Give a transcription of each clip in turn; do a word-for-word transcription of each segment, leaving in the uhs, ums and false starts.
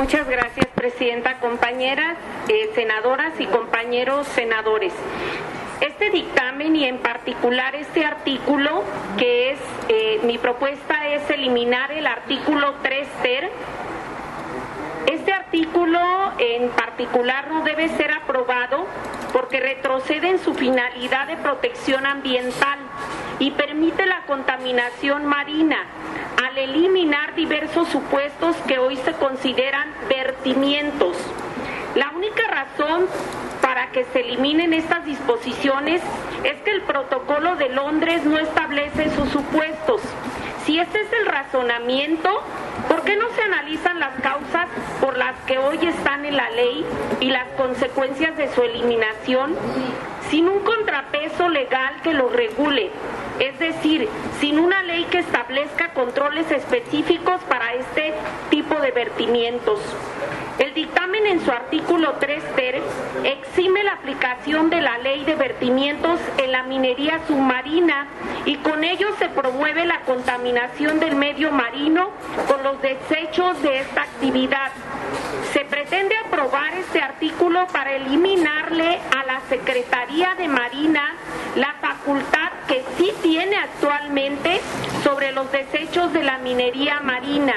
Muchas gracias, presidenta. Compañeras eh, senadoras y compañeros senadores. Este dictamen y en particular este artículo, que es, eh, mi propuesta es eliminar el artículo tres ter. Este artículo en particular no debe ser aprobado porque retrocede en su finalidad de protección ambiental y permite la contaminación marina al eliminar diversos supuestos que hoy se consideran vertimientos. La única razón para que se eliminen estas disposiciones es que el Protocolo de Londres no establece sus supuestos. Si este es el razonamiento, ¿por qué no se analizan las causas por las que hoy están en la ley y las consecuencias de su eliminación sin un contrapeso legal que lo regule? Es decir, sin una ley que establezca controles específicos para este tipo de vertimientos. El dictamen en su artículo tres ter exime la aplicación de la ley de vertimientos en la minería submarina y con ello se promueve la contaminación del medio marino con los desechos de esta actividad. Se pretende aprobar este artículo para eliminarle a la Secretaría de Marina la facultad que sí tiene actualmente sobre los desechos de la minería marina.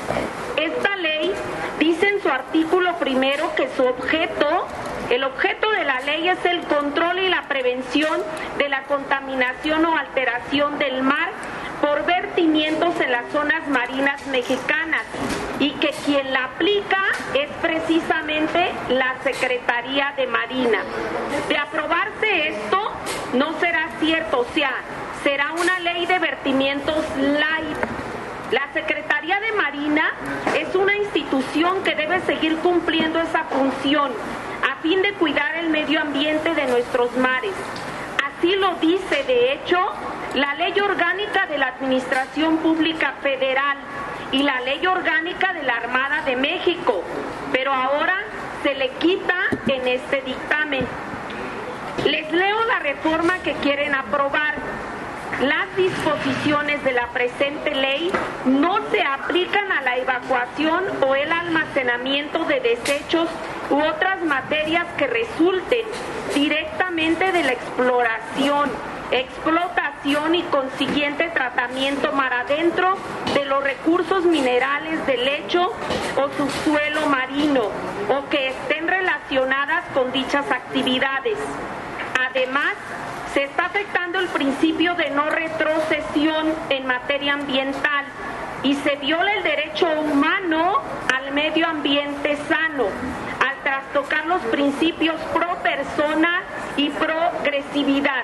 Esta ley dice en su artículo primero que su objeto, el objeto de la ley es el control y la prevención de la contaminación o alteración del mar por vertimientos en las zonas marinas mexicanas y que quien la aplica es precisamente la Secretaría de Marina. De aprobarse esto, no será cierto, o sea, será una ley de vertimientos light. La Secretaría de Marina es una institución que debe seguir cumpliendo esa función a fin de cuidar el medio ambiente de nuestros mares. Así lo dice, de hecho, la Ley Orgánica de la Administración Pública Federal y la Ley Orgánica de la Armada de México, pero ahora se le quita en este dictamen. Les leo la reforma que quieren aprobar. Las disposiciones de la presente ley no se aplican a la evacuación o el almacenamiento de desechos u otras materias que resulten directamente de la exploración, explotación y consiguiente tratamiento mar adentro de los recursos minerales del lecho o subsuelo marino o que estén relacionadas con dichas actividades. Además, se está afectando el principio de no retrocesión en materia ambiental y se viola el derecho humano al medio ambiente sano al trastocar los principios pro persona y progresividad.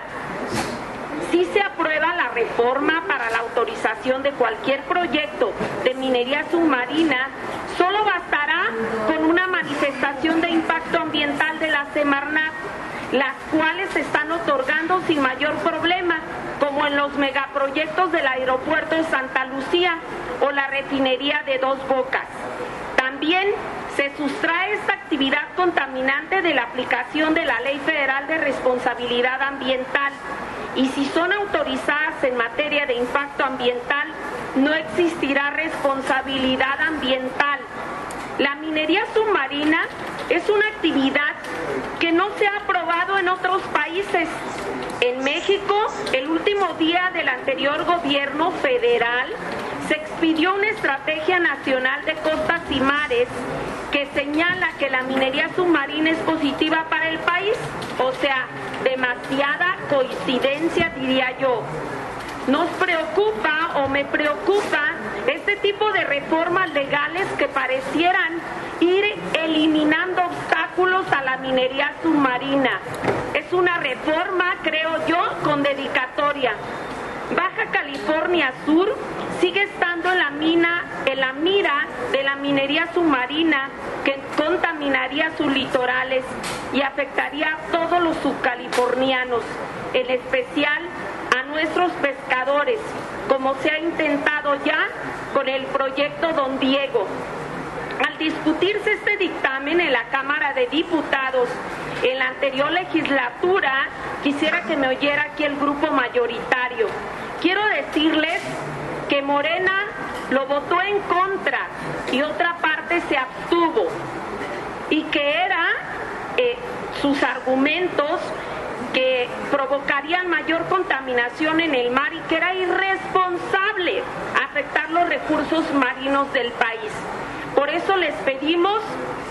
Si se aprueba la reforma para la autorización de cualquier proyecto de minería submarina, solo bastará con una manifestación de impacto ambiental de la Semarnat, las cuales se están otorgando sin mayor problema, como en los megaproyectos del aeropuerto de Santa Lucía o la refinería de Dos Bocas. También se sustrae esta actividad contaminante de la aplicación de la Ley Federal de Responsabilidad Ambiental y si son autorizadas en materia de impacto ambiental, no existirá responsabilidad ambiental. La minería submarina es una actividad que no se ha aprobado en otros países. En México, el último día del anterior gobierno federal, se expidió una estrategia nacional de costas y mares que señala que la minería submarina es positiva para el país. O sea, demasiada coincidencia, diría yo. Nos preocupa o me preocupa este tipo de reformas legales que parecieran ir eliminando obstáculos a la minería submarina. Es una reforma, creo yo, con dedicatoria. Baja California Sur sigue estando en la mina, en la mira de la minería submarina que contaminaría sus litorales y afectaría a todos los subcalifornianos, en especial a nuestros pescadores, como se ha intentado ya con el proyecto Don Diego. Al discutirse este dictamen en la Cámara de Diputados en la anterior legislatura, quisiera que me oyera aquí el grupo mayoritario. Quiero decirles que Morena lo votó en contra y otra parte se abstuvo, y que era eh, sus argumentos que provocarían mayor contaminación en el mar y que era irresponsable afectar los recursos marinos del país. Por eso les pedimos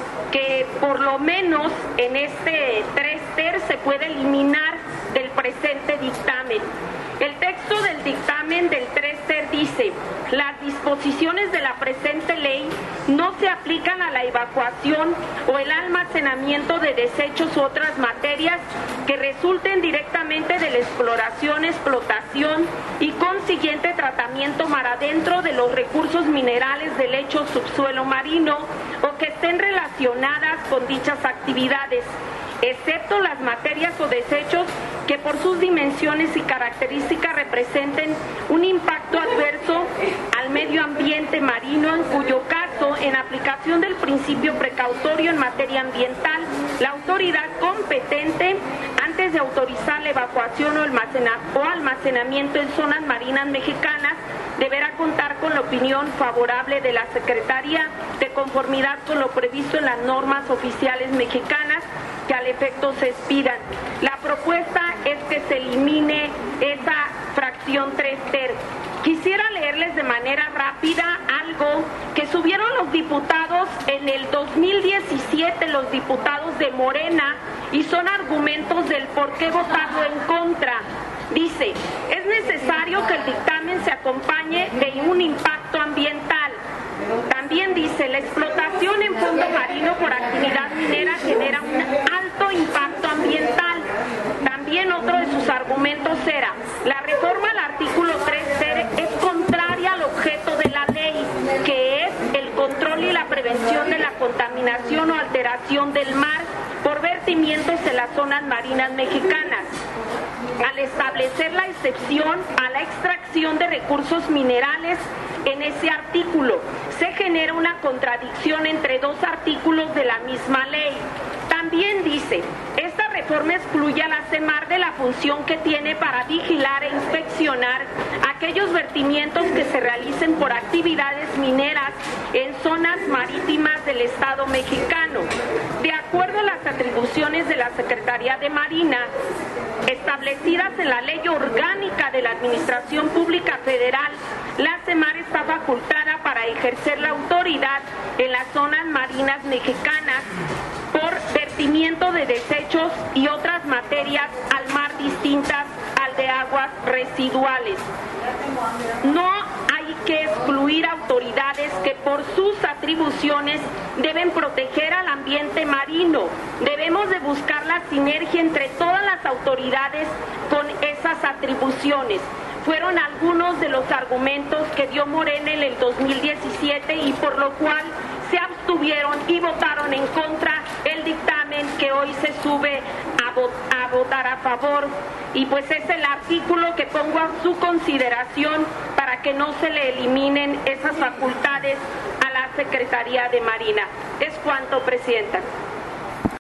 que por lo menos en este tres ter se pueda eliminar del presente dictamen. El texto del dictamen del tres ter dice: las disposiciones de la presente ley no se aplican a la evacuación o el almacenamiento de desechos u otras materias que resulten directamente de la exploración, explotación y consiguiente tratamiento mar adentro de los recursos minerales del lecho subsuelo marino o que estén relacionadas con dichas actividades, excepto las materias o desechos que por sus dimensiones y características representen un impacto adverso al medio ambiente marino, en cuyo caso, en aplicación del principio precautorio en materia ambiental, la autoridad competente, antes de autorizar la evacuación o, almacena- o almacenamiento en zonas marinas mexicanas, deberá contar con la opinión favorable de la Secretaría de conformidad con lo previsto en las normas oficiales mexicanas que al efecto se expidan. La propuesta es que se elimine esa fracción tres ter. Quisiera leerles de manera rápida algo que subieron los diputados en el dos mil diecisiete, los diputados de Morena, y son argumentos del por qué votarlo en contra. Dice: es necesario que el dictamen se acompañe de un impacto ambiental. También dice: la explotación en fondo marino por actividad minera genera un alto impacto ambiental. También otro de sus argumentos era: la reforma al artículo tres ter es contraria al objeto de la ley, que es el control y la prevención de la contaminación o alteración del mar por vertimientos en las zonas marinas mexicanas, al establecer la excepción a la extracción de recursos minerales en ese artículo. Se genera una contradicción entre dos artículos de la misma ley. También dice: esta reforma excluye a la CEMAR de la función que tiene para vigilar e inspeccionar aquellos vertimientos que se realicen por actividades mineras en zonas marítimas del Estado mexicano. De acuerdo a las atribuciones de la Secretaría de Marina, establecidas en la Ley Orgánica de la Administración Pública Federal, la CEMAR está facultada para ejercer la autoridad en las zonas marinas mexicanas por vertimiento de desechos y otras materias al mar distintas al de aguas residuales. No hay que excluir autoridades que por sus atribuciones deben proteger al ambiente marino. Debemos de buscar la sinergia entre todas las autoridades con esas atribuciones. Fueron algunos de los argumentos que dio Morena en el dos mil diecisiete y por lo cual se abstuvieron y votaron en contra el dictamen que hoy se sube a, vot a votar a favor. Y pues es el artículo que pongo a su consideración para que no se le eliminen esas facultades a la Secretaría de Marina. Es cuanto, Presidenta.